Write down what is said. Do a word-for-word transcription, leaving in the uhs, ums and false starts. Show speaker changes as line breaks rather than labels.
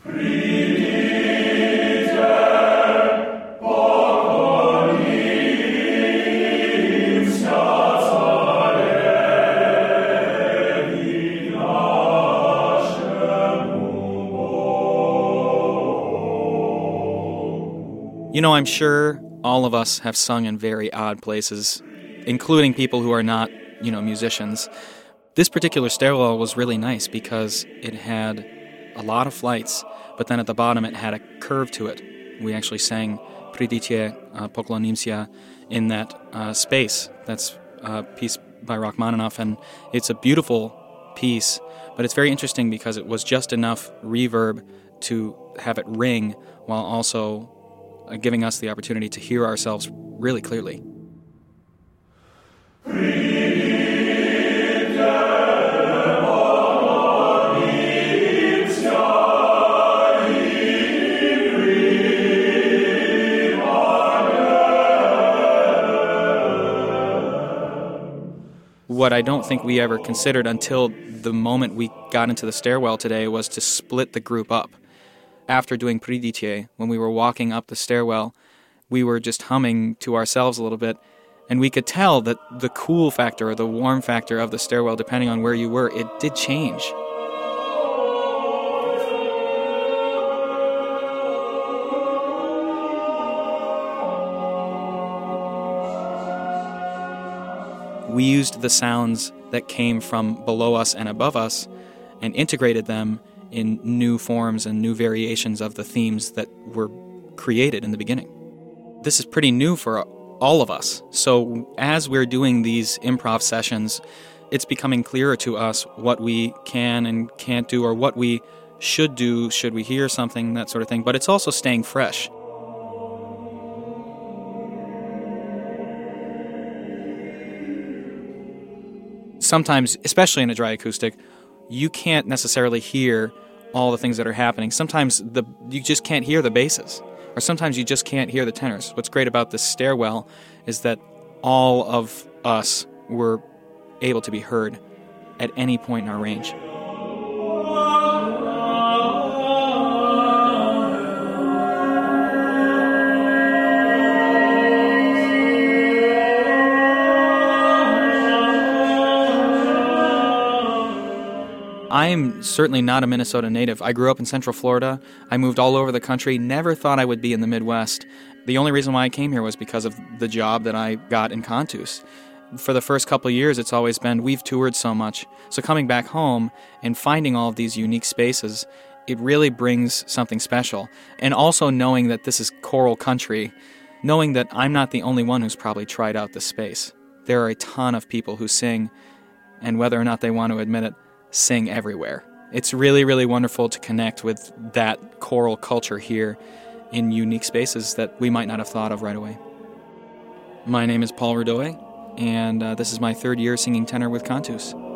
You know, I'm sure all of us have sung in very odd places, including people who are not, you know, musicians. This particular stairwell was really nice because it had a lot of flights, but then at the bottom it had a curve to it. We actually sang Pridite uh, Poklonimся in that uh, space. That's a piece by Rachmaninoff, and it's a beautiful piece, but it's very interesting because it was just enough reverb to have it ring while also uh, giving us the opportunity to hear ourselves really clearly. What I don't think we ever considered until the moment we got into the stairwell today was to split the group up. After doing Pridite, when we were walking up the stairwell, we were just humming to ourselves a little bit, and we could tell that the cool factor or the warm factor of the stairwell, depending on where you were, it did change. We used the sounds that came from below us and above us and integrated them in new forms and new variations of the themes that were created in the beginning. This is pretty new for all of us. So as we're doing these improv sessions, it's becoming clearer to us what we can and can't do or what we should do, should we hear something, that sort of thing. But it's also staying fresh. Sometimes, especially in a dry acoustic, you can't necessarily hear all the things that are happening. Sometimes the you just can't hear the basses, or sometimes you just can't hear the tenors. What's great about this stairwell is that all of us were able to be heard at any point in our range. I am certainly not a Minnesota native. I grew up in Central Florida. I moved all over the country, never thought I would be in the Midwest. The only reason why I came here was because of the job that I got in Cantus. For the first couple of years, it's always been, we've toured so much. So coming back home and finding all of these unique spaces, it really brings something special. And also knowing that this is choral country, knowing that I'm not the only one who's probably tried out this space. There are a ton of people who sing, and whether or not they want to admit it, sing everywhere. It's really, really wonderful to connect with that choral culture here in unique spaces that we might not have thought of right away. My name is Paul Rudoy, and uh, this is my third year singing tenor with Cantus.